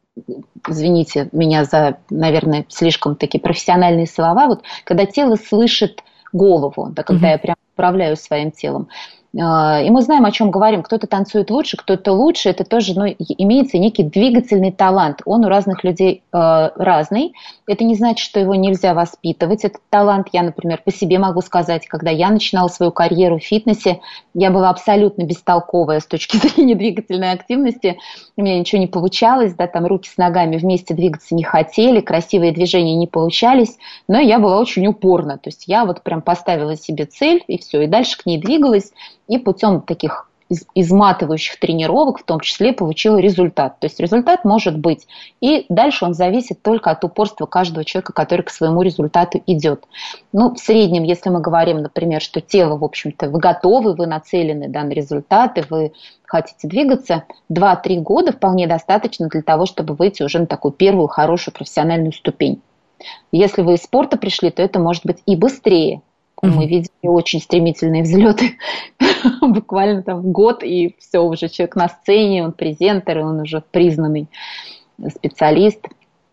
извините меня за, наверное, слишком такие профессиональные слова, когда тело слышит голову, да, когда я прям управляю своим телом. И мы знаем, о чем говорим. Кто-то танцует лучше, кто-то лучше. Это тоже имеется некий двигательный талант. Он у разных людей разный. Это не значит, что его нельзя воспитывать. Этот талант я, например, по себе могу сказать. Когда я начинала свою карьеру в фитнесе, я была абсолютно бестолковая с точки зрения двигательной активности. У меня ничего не получалось. Да, там руки с ногами вместе двигаться не хотели, красивые движения не получались. Но я была очень упорна. То есть я прям поставила себе цель, и все. И дальше к ней двигалась. И путем таких изматывающих тренировок в том числе получила результат. То есть результат может быть. И дальше он зависит только от упорства каждого человека, который к своему результату идет. В среднем, если мы говорим, например, что тело, в общем-то, вы готовы, вы нацелены на результаты, вы хотите двигаться, 2-3 года вполне достаточно для того, чтобы выйти уже на такую первую хорошую профессиональную ступень. Если вы из спорта пришли, то это может быть и быстрее. Мы видели очень стремительные взлеты, буквально в год, и все, уже человек на сцене, он презентер, он уже признанный специалист.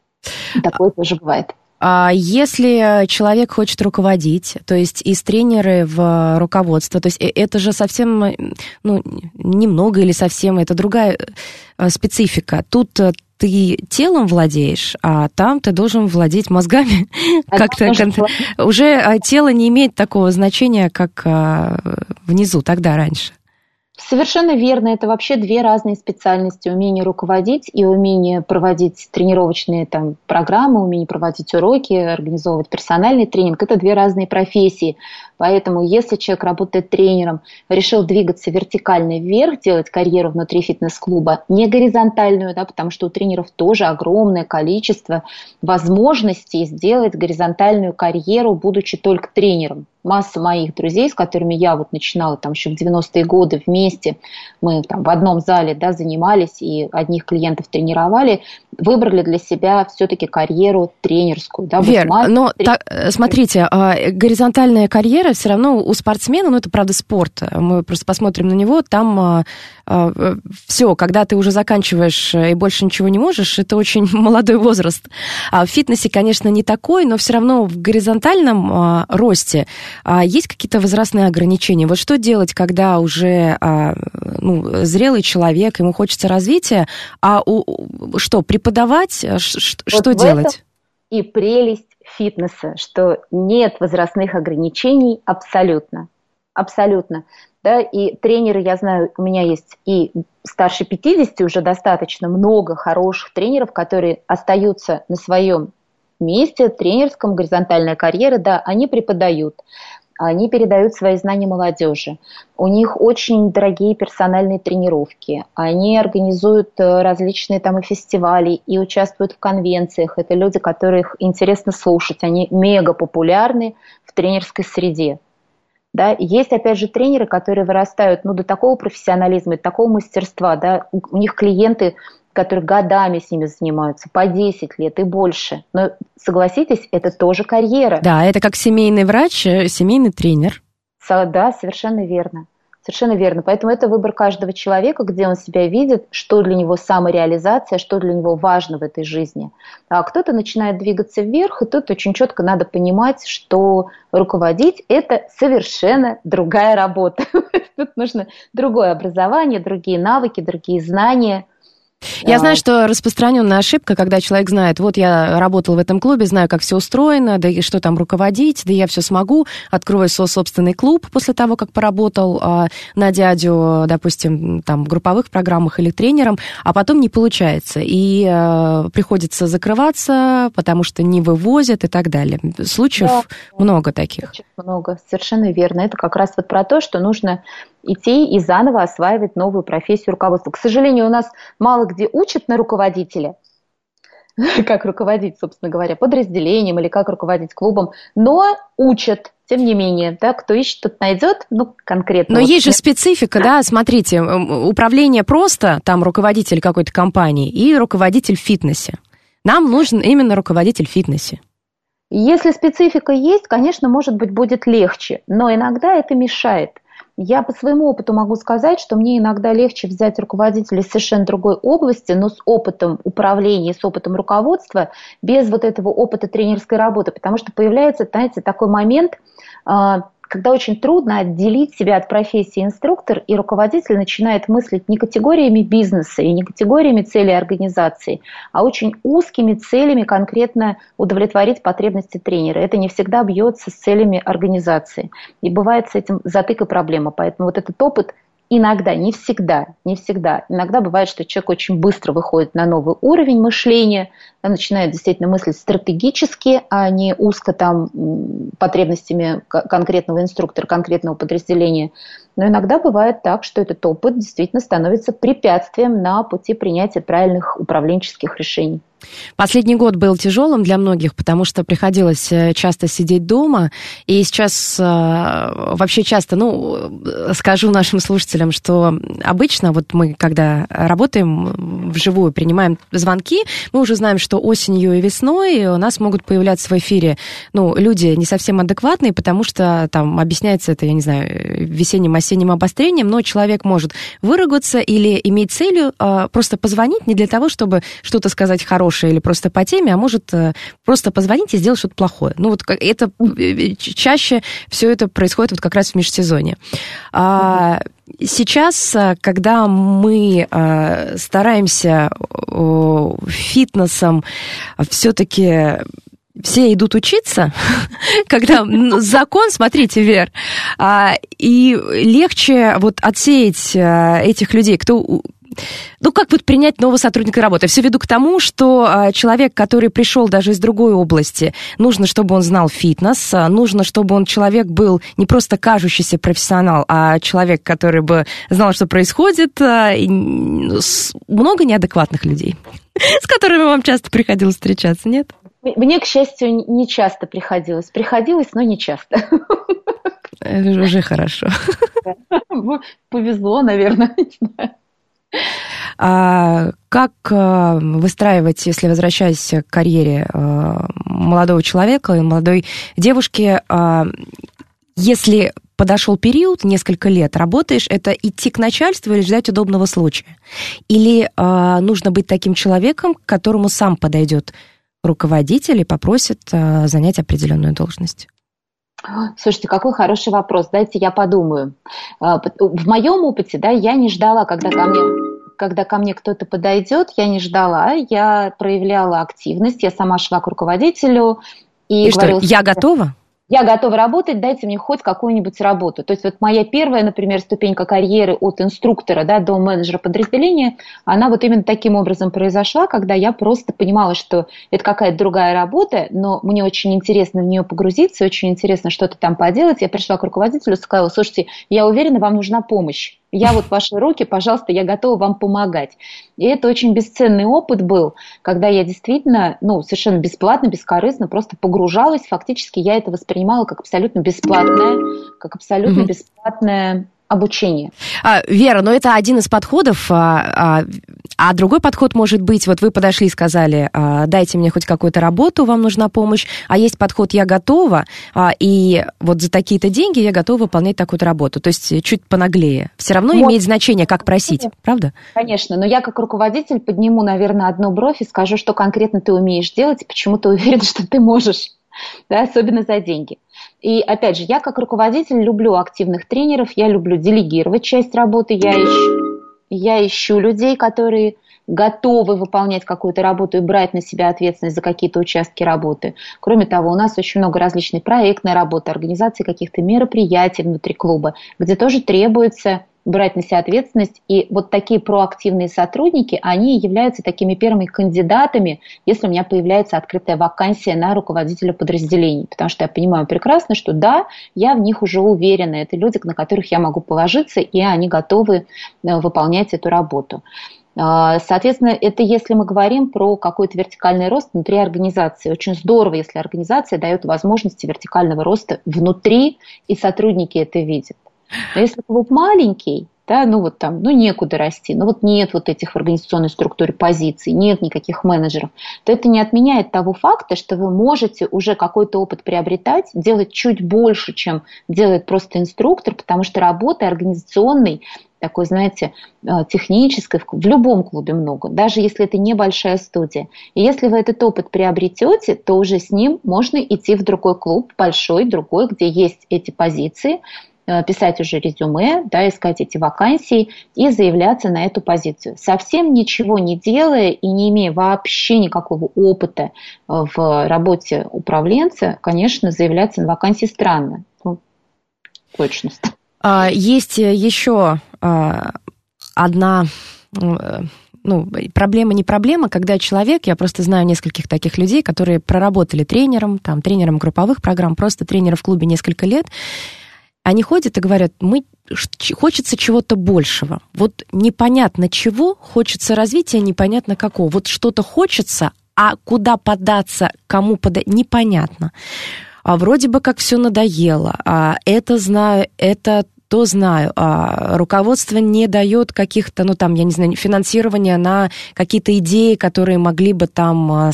Такое тоже бывает. А если человек хочет руководить, то есть из тренера в руководство, то есть это же совсем, немного или совсем, это другая специфика. Тут ты телом владеешь, а там ты должен владеть мозгами. Как-то уже тело не имеет такого значения, как внизу, тогда раньше. Совершенно верно. Это вообще две разные специальности. Умение руководить и умение проводить тренировочные программы, умение проводить уроки, организовывать персональный тренинг. Это две разные профессии. Поэтому если человек работает тренером, решил двигаться вертикально вверх, делать карьеру внутри фитнес-клуба, не горизонтальную, да, потому что у тренеров тоже огромное количество возможностей сделать горизонтальную карьеру, будучи только тренером. Масса моих друзей, с которыми я начинала еще в 90-е годы вместе, мы в одном зале, да, занимались и одних клиентов тренировали, выбрали для себя все-таки карьеру тренерскую. Да, Вер, но смотрите, горизонтальная карьера все равно у спортсмена, это правда спорт, мы просто посмотрим на него, там все, когда ты уже заканчиваешь и больше ничего не можешь, это очень молодой возраст. А в фитнесе, конечно, не такой, но все равно в горизонтальном росте есть какие-то возрастные ограничения. Вот что делать, когда уже зрелый человек, ему хочется развития, что, преподавать, что делать? И прелесть фитнеса, что нет возрастных ограничений абсолютно. Абсолютно. Да, и тренеры, я знаю, у меня есть и старше 50 уже достаточно много хороших тренеров, которые остаются на своем месте, тренерском, горизонтальная карьера, да, они преподают, они передают свои знания молодежи. У них очень дорогие персональные тренировки. Они организуют различные там и фестивали, и участвуют в конвенциях. Это люди, которых интересно слушать. Они мега популярны в тренерской среде. Да? Есть, опять же, тренеры, которые вырастают до такого профессионализма и такого мастерства. Да? У них клиенты, которые годами с ними занимаются, по 10 лет и больше. Но, согласитесь, это тоже карьера. Да, это как семейный врач, семейный тренер. Да, совершенно верно. Совершенно верно. Поэтому это выбор каждого человека, где он себя видит, что для него самореализация, что для него важно в этой жизни. А кто-то начинает двигаться вверх, и тут очень четко надо понимать, что руководить – это совершенно другая работа. Тут нужно другое образование, другие навыки, другие знания. Я знаю, что распространенная ошибка, когда человек знает, вот я работал в этом клубе, знаю, как все устроено, да и что там руководить, да я все смогу, открою свой собственный клуб после того, как поработал на дядю, допустим, там в групповых программах или тренером, а потом не получается, и приходится закрываться, потому что не вывозят и так далее. Случаев много таких. Много, совершенно верно. Это как раз вот про то, что нужно идти и заново осваивать новую профессию руководства. К сожалению, у нас мало где учат на руководителя, как руководить, собственно говоря, подразделением или как руководить клубом, но учат, тем не менее, да, кто ищет, тот найдет, конкретно. Но есть же специфика, да, смотрите, управление просто, там руководитель какой-то компании и руководитель в фитнесе. Нам нужен именно руководитель в фитнесе. Если специфика есть, конечно, может быть, будет легче, но иногда это мешает. Я по своему опыту могу сказать, что мне иногда легче взять руководителя из совершенно другой области, но с опытом управления, с опытом руководства, без вот этого опыта тренерской работы, потому что появляется, знаете, такой момент, когда очень трудно отделить себя от профессии инструктор, и руководитель начинает мыслить не категориями бизнеса и не категориями целей организации, а очень узкими целями конкретно удовлетворить потребности тренера. Это не всегда бьется с целями организации. И бывает с этим затык и проблема. Поэтому вот этот опыт иногда, не всегда, иногда бывает, что человек очень быстро выходит на новый уровень мышления, начинает действительно мыслить стратегически, а не узко там потребностями конкретного инструктора, конкретного подразделения. Но иногда бывает так, что этот опыт действительно становится препятствием на пути принятия правильных управленческих решений. Последний год был тяжелым для многих, потому что приходилось часто сидеть дома. И сейчас вообще часто, скажу нашим слушателям, что обычно вот мы, когда работаем вживую, принимаем звонки, мы уже знаем, что осенью и весной у нас могут появляться в эфире люди не совсем адекватные, потому что там объясняется это, я не знаю, весенним-осенним обострением, но человек может выругаться или иметь целью просто позвонить не для того, чтобы что-то сказать хорошее или просто по теме, а может просто позвонить и сделать что-то плохое. Это чаще все это происходит вот как раз в межсезонье. Сейчас, когда мы стараемся фитнесом все-таки все идут учиться, когда закон, смотрите, Вер, и легче вот отсеять этих людей, кто... как вот принять нового сотрудника работы? Я все веду к тому, что человек, который пришел даже из другой области, нужно, чтобы он знал фитнес, нужно, чтобы он человек был не просто кажущийся профессионал, а человек, который бы знал, что происходит. Много неадекватных людей, с которыми вам часто приходилось встречаться, нет? Мне, к счастью, не часто приходилось. Приходилось, но не часто. Уже хорошо. Повезло, наверное, не знаю. Как выстраивать, если возвращаясь к карьере молодого человека и молодой девушки, если подошел период, несколько лет работаешь, это идти к начальству или ждать удобного случая? Или нужно быть таким человеком, к которому сам подойдет руководитель и попросит занять определенную должность? Слушайте, какой хороший вопрос. Дайте я подумаю. В моем опыте, я не ждала, когда ко мне кто-то подойдет, я не ждала, я проявляла активность, я сама шла к руководителю и говорила... Что, я готова? Я готова работать, дайте мне хоть какую-нибудь работу. То есть вот моя первая, например, ступенька карьеры от инструктора, да, до менеджера подразделения, она вот именно таким образом произошла, когда я просто понимала, что это какая-то другая работа, но мне очень интересно в нее погрузиться, очень интересно что-то там поделать. Я пришла к руководителю и сказала: слушайте, я уверена, вам нужна помощь. Я вот ваши руки, пожалуйста, я готова вам помогать. И это очень бесценный опыт был, когда я действительно, совершенно бесплатно, бескорыстно просто погружалась. Фактически я это воспринимала как абсолютно бесплатное, бесплатное обучение. Вера, но это один из подходов, а другой подход может быть, вот вы подошли и сказали: дайте мне хоть какую-то работу, вам нужна помощь, а есть подход: я готова, и вот за такие-то деньги я готова выполнять такую-то работу, то есть чуть понаглее. Все равно имеет значение, как просить, правда? Конечно, но я как руководитель подниму, наверное, одну бровь и скажу, что конкретно ты умеешь делать, и почему ты уверен, что ты можешь, да, особенно за деньги. И опять же, я как руководитель люблю активных тренеров, я люблю делегировать часть работы, я ищу людей, которые готовы выполнять какую-то работу и брать на себя ответственность за какие-то участки работы. Кроме того, у нас очень много различной проектной работы, организации каких-то мероприятий внутри клуба, где тоже требуется брать на себя ответственность. И вот такие проактивные сотрудники, они являются такими первыми кандидатами, если у меня появляется открытая вакансия на руководителя подразделений. Потому что я понимаю прекрасно, что да, я в них уже уверена. Это люди, на которых я могу положиться, и они готовы выполнять эту работу. Соответственно, это если мы говорим про какой-то вертикальный рост внутри организации. Очень здорово, если организация дает возможности вертикального роста внутри, и сотрудники это видят. Но если клуб маленький, да, некуда расти, нет вот этих в организационной структуре позиций, нет никаких менеджеров, то это не отменяет того факта, что вы можете уже какой-то опыт приобретать, делать чуть больше, чем делает просто инструктор, потому что работы организационной, такой, знаете, технической, в любом клубе много, даже если это небольшая студия. И если вы этот опыт приобретете, то уже с ним можно идти в другой клуб, большой, другой, где есть эти позиции, писать уже резюме, да, искать эти вакансии и заявляться на эту позицию. Совсем ничего не делая и не имея вообще никакого опыта в работе управленца, конечно, заявляться на вакансии странно. Точно. Есть еще одна... проблема не проблема, когда человек, я просто знаю нескольких таких людей, которые проработали тренером групповых программ, просто тренером в клубе несколько лет. Они ходят и говорят: хочется чего-то большего. Вот непонятно чего, хочется развития, непонятно какого. Вот что-то хочется, а куда податься, кому подать, непонятно. А вроде бы как все надоело. Это знаю, это то знаю. Руководство не дает каких-то, финансирования на какие-то идеи, которые могли бы там,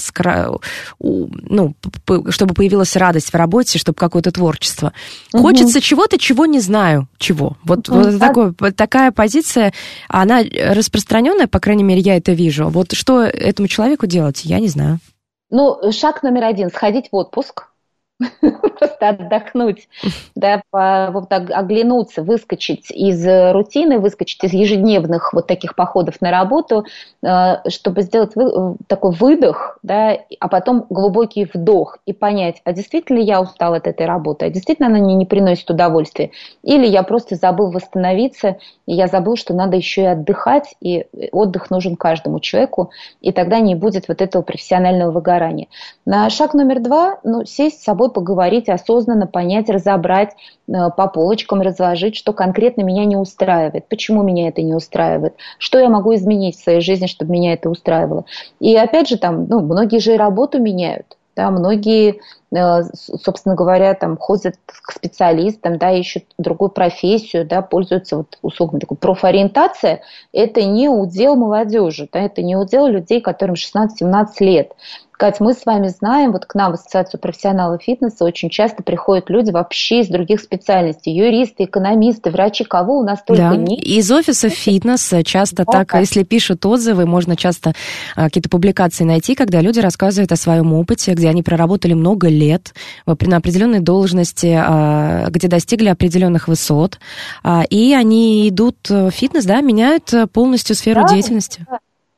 чтобы появилась радость в работе, чтобы какое-то творчество. Хочется чего-то, чего не знаю, чего. Вот такая позиция, она распространенная, по крайней мере, я это вижу. Вот что этому человеку делать, я не знаю. Шаг номер 1 – сходить в отпуск. Просто отдохнуть, да, оглянуться, выскочить из рутины, выскочить из ежедневных вот таких походов на работу, чтобы сделать такой выдох, да, а потом глубокий вдох и понять, а действительно я устал от этой работы, а действительно она мне не приносит удовольствия, или я просто забыл восстановиться, и я забыл, что надо еще и отдыхать, и отдых нужен каждому человеку, и тогда не будет вот этого профессионального выгорания. На шаг номер 2, сесть с собой, поговорить осознанно, понять, разобрать, по полочкам разложить, что конкретно меня не устраивает, почему меня это не устраивает, что я могу изменить в своей жизни, чтобы меня это устраивало. И опять же, многие же и работу меняют. Да, многие, собственно говоря, ходят к специалистам, да, ищут другую профессию, да, пользуются услугами. Такой профориентация – это не удел молодежи, да, это не удел людей, которым 16-17 лет. Кать, мы с вами знаем, к нам в Ассоциацию профессионалов фитнеса очень часто приходят люди вообще из других специальностей. Юристы, экономисты, врачи, кого у нас только нет. Из офисов фитнес часто так, если пишут отзывы, можно часто какие-то публикации найти, когда люди рассказывают о своем опыте, где они проработали много лет на определенной должности, где достигли определенных высот, и они идут в фитнес, да, меняют полностью сферу деятельности.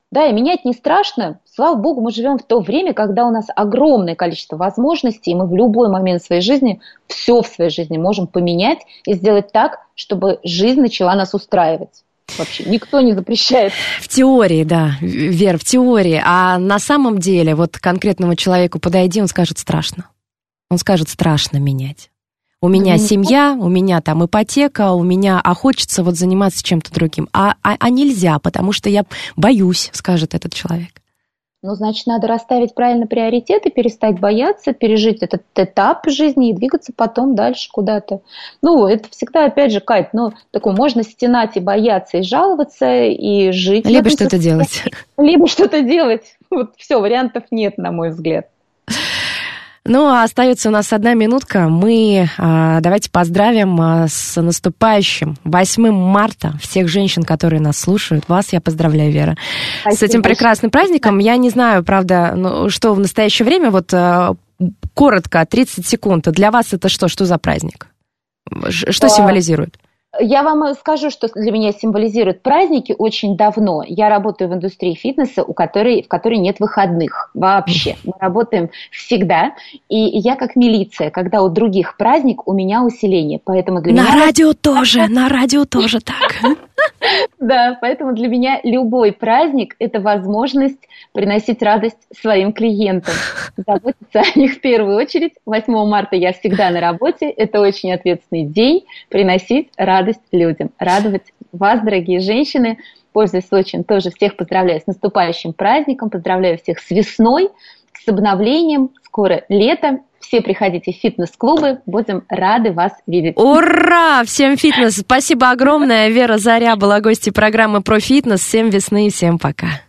Да, и менять не страшно. Слава богу, мы живем в то время, когда у нас огромное количество возможностей, и мы в любой момент своей жизни, все в своей жизни можем поменять и сделать так, чтобы жизнь начала нас устраивать. Вообще никто не запрещает. В теории, да, Вер, в теории. А на самом деле, вот конкретному человеку подойди, он скажет страшно. Он скажет страшно менять. У меня семья, у меня там ипотека, у меня, а хочется вот заниматься чем-то другим. А нельзя, потому что я боюсь, скажет этот человек. Ну, значит, надо расставить правильно приоритеты, перестать бояться, пережить этот этап жизни и двигаться потом дальше куда-то. Ну, это всегда, опять же, Кать, такое можно стенать и бояться, и жаловаться, и жить. Либо что-то делать. Либо что-то делать. Вот все, вариантов нет, на мой взгляд. Ну, а остается у нас 1 минутка. Мы давайте поздравим с наступающим 8 марта всех женщин, которые нас слушают. Вас я поздравляю, Вера. Спасибо. С этим прекрасным праздником. Я не знаю, правда, что в настоящее время, вот коротко, 30 секунд. Для вас это что? Что за праздник? Что символизирует? Я вам скажу, что для меня символизируют праздники очень давно. Я работаю в индустрии фитнеса, в которой нет выходных вообще. Мы работаем всегда. И я как милиция, когда у других праздник, у меня усиление. Поэтому для меня... На радио тоже так. Да, поэтому для меня любой праздник – это возможность приносить радость своим клиентам, заботиться о них в первую очередь. 8 марта я всегда на работе, это очень ответственный день, приносить радость людям, радовать вас, дорогие женщины. Пользуясь случаем, тоже всех поздравляю с наступающим праздником, поздравляю всех с весной, с обновлением, скоро лето. Все приходите в фитнес-клубы, будем рады вас видеть. Ура! Всем фитнес! Спасибо огромное. Вера Заря была гостьей программы «Про фитнес». Всем весны и всем пока.